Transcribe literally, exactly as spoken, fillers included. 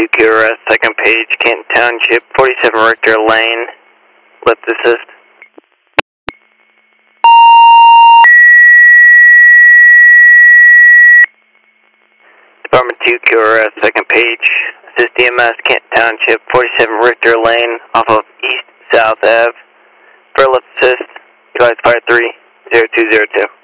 two Q R S, second page, Canton Township, forty-seven Richter Lane, lift assist. Department two Q R S, second page, assist E M S, Canton Township, forty-seven Richter Lane, off of East South Ave, for lift assist, advise five three zero two zero two.